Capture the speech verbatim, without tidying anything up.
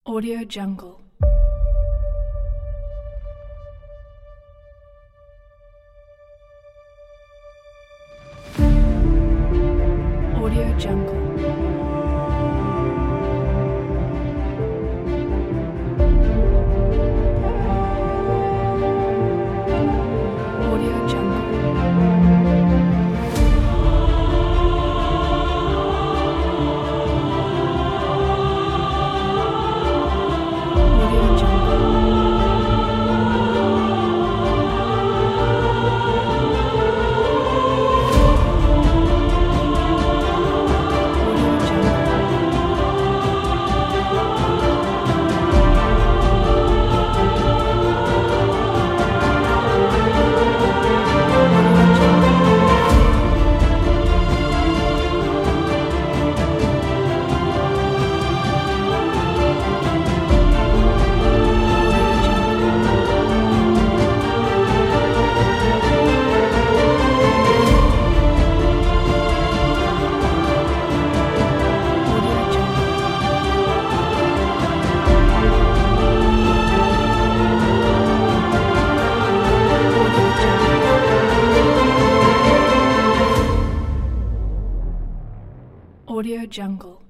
Audio Jungle. Audio Jungle. Audio Jungle. Audio Jungle. Audio Jungle. Audio Jungle. Audio Jungle. Audio Jungle. Audio Jungle. Audio Jungle.